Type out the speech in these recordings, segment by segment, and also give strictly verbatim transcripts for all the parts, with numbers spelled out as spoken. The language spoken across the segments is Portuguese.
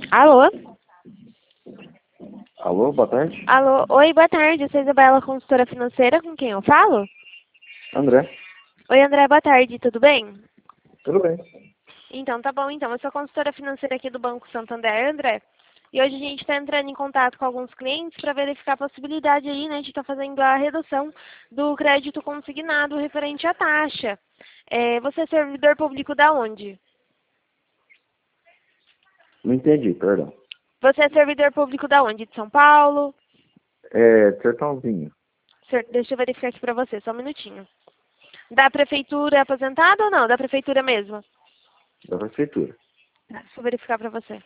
Alô? Alô, boa tarde. Alô? Oi, boa tarde. Eu sou Isabela, consultora financeira. Com quem eu falo? André, Oi, André, boa tarde. Tudo bem? tudo bem? Então, tá bom. Então, eu sou consultora financeira aqui do Banco Santander, André. E hoje a gente está entrando em contato com alguns clientes para verificar a possibilidade aí, né, de estar fazendo a redução do crédito consignado referente à taxa. É, você é servidor público da onde? Não entendi, perdão. Você é servidor público da onde? De São Paulo? É, Sertãozinho, Cer- Deixa eu verificar aqui para você, só um minutinho. Da prefeitura aposentada ou não? Da prefeitura mesmo? da prefeitura. Tá, deixa eu verificar para você.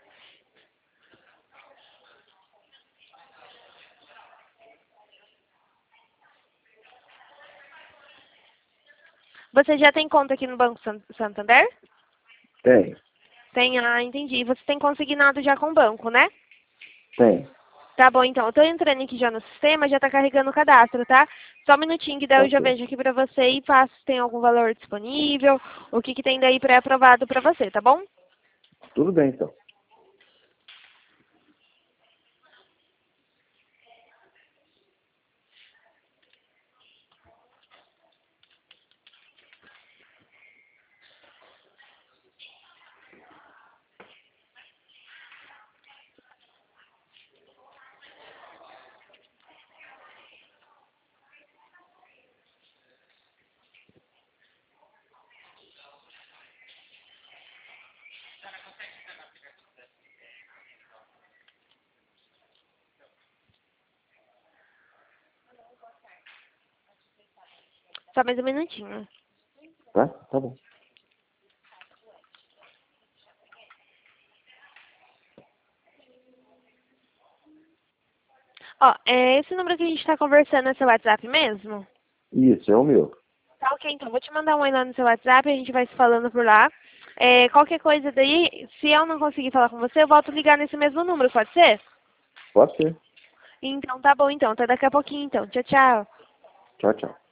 Você já tem conta aqui no Banco San- Santander? Tem, Tem, ah, entendi. Você tem consignado já com o banco, né? tem. Tá bom, então. Eu tô entrando aqui já no sistema, já tá carregando o cadastro, tá? Só um minutinho que daí eu já Ok. vejo aqui pra você e faço se tem algum valor disponível, o que que tem daí pré-aprovado pra você, tá bom? Tudo bem, então. Só mais um minutinho. Tá? Tá bom. Ó, é esse número que a gente tá conversando é seu WhatsApp mesmo? Isso, é o meu. Tá ok, então. Vou te mandar um oi lá no seu WhatsApp, a gente vai se falando por lá. É, qualquer coisa daí, se eu não conseguir falar com você, eu volto a ligar nesse mesmo número, pode ser? Pode ser. Então tá bom, então. Até daqui a pouquinho, então. Tchau, tchau. Tchau, tchau.